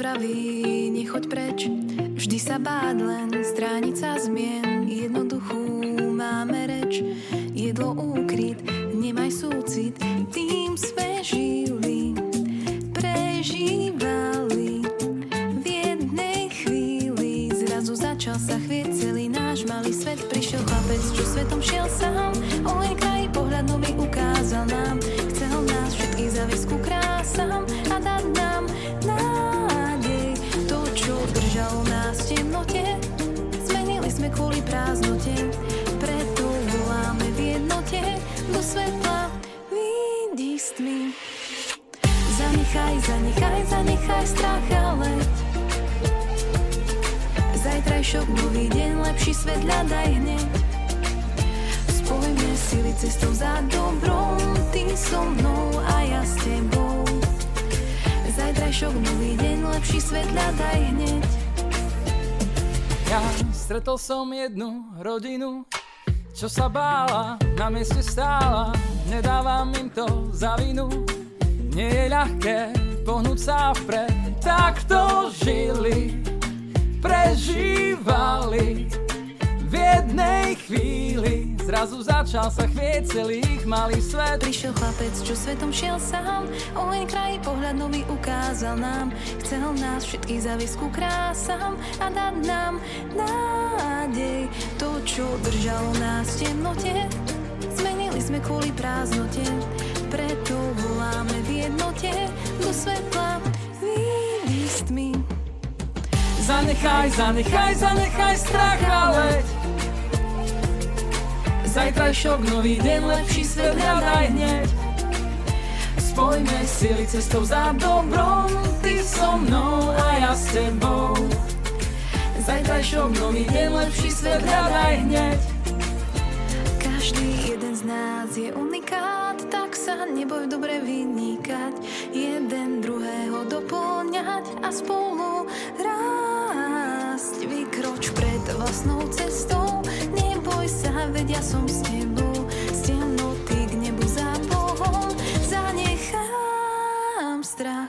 vraví, nechoď preč. Vždy sa báť len, strániť sa zmien. Jednoduchú máme reč, jedlo úkryt, nemaj súcit. Tým sme žili, prežívali. V jednej chvíli zrazu začal sa chvieť celý náš malý svet. Prišiel chlapec, čo svetom šiel sám. O len kraj pohľad nový ukázal nám. Chcel nás všetkých zaviesť ku krásam a dať nám nádej. To, čo držalo nás v temnote, zmenili sme kvôli prázdnote. Preto voláme v jednote do svetla, vidí s tmy. Zanechaj strach a leď. Zajtrajšok, nový deň, lepší svet hľadaj hneď. Spojme sily cestou za dobrom, ty so mnou a ja s tebou. Zajtrajšok, nový deň, lepší svet hľadaj hneď. Ja stretol som jednu rodinu, čo sa bála, na mieste stála. Nedávam im to za vinu, nie je ľahké pohnúť sa vpred. Takto žili, prežívali. V jednej chvíli zrazu začal sa chvieť celý ich malý svet. Prišiel chlapec, čo svetom šiel sám. O len kraj pohľad nový ukázal nám. Chcel nás všetkých zaviesť ku krásam a dať nám nádej. To, čo držalo nás v temnote, zmenili sme kvôli prázdnote. Preto voláme v jednote do svetla, vidí s tmy. Zanechaj strach a leď. Zajtrajšok, nový deň, lepší svet hľadaj hneď. Spojme sily cestou za dobrom, ty so mnou a ja s tebou. Zajtrajšok, nový deň, lepší svet hľadaj hneď. Každý jeden z nás je unikát, tak sa neboj dobre vynikať. Jeden druhého doplňať a spolu rásť. Vykroč pred vlastnou cestou, neboj sa, veď ja som s tebou. Z temnoty k nebu za Bohom zanechám strach.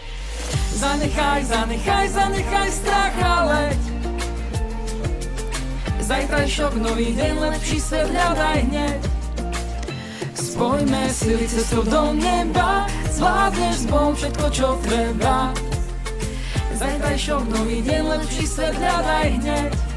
Zanechaj strach a leď. Zajtrajšok, nový deň, lepší svet hľadaj hneď. Spojme sily cestou do neba, zvládneš s Bohom všetko, čo treba. Zajtrajšok, nový deň, lepší svet hľadaj hneď.